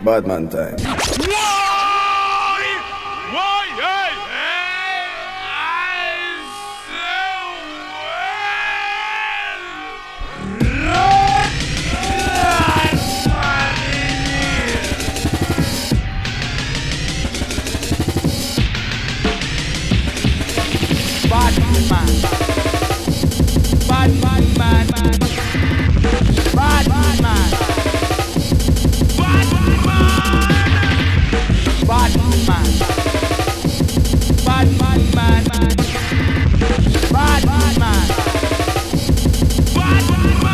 Bad man time. Bad man. Bad man. Bad man. Bad man. Bad man. Bad man. Bad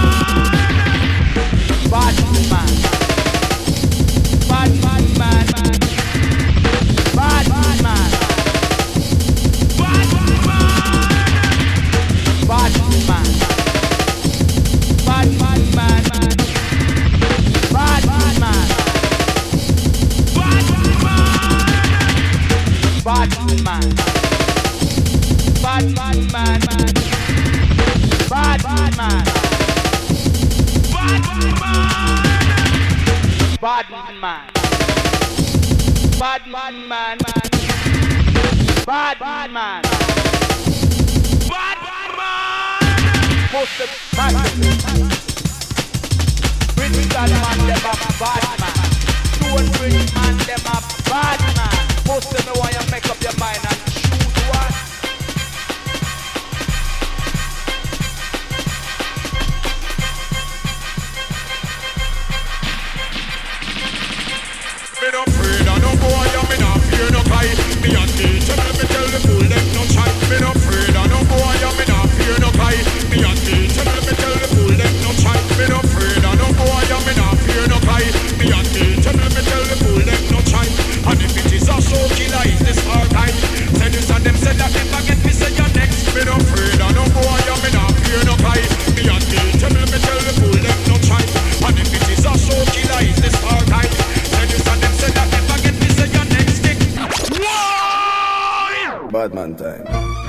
man. Bad man. Bad man. Bad man. Bad man. Bad man. Bad man. Bad man. Bad man. Bad man. Bad man. Bad man. Bad man. Most of the British man, them a bad man. Stone Bridge man, them a bad man. Most of them want you make up your mind and choose one. Me no afraid of no boy, and me not fear no guy. Me a teacher, let me tell the fool them no try. Me no afraid of no boy, and me not fear no guy. Me a teacher, let me tell the fool them no try. Me no afraid of no boy, and me not fear no guy. Me a teacher, let me tell the fool them no try. And if it is a show killer, is this our time? Say this and them say that never get me say your next. Me no afraid of no boy, and me not fear no guy. Me a teacher, let me tell the fool them no try. And if it is a show killer, is this our time? Say this and them say that never get me say your next thing. Bad man time.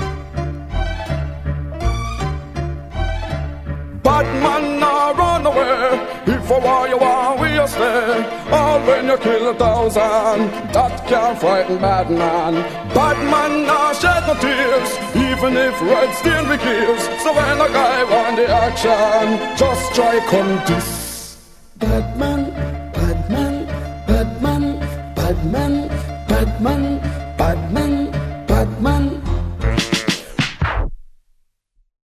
Bad man now run away. If a war you want, we a stay. All when you kill 1,000, that can't frighten bad man. Bad man now shed no tears, even if red stain we kills. So when a guy want the action, just try come this. Bad man, bad man, bad man, bad man, bad man, bad man, bad man.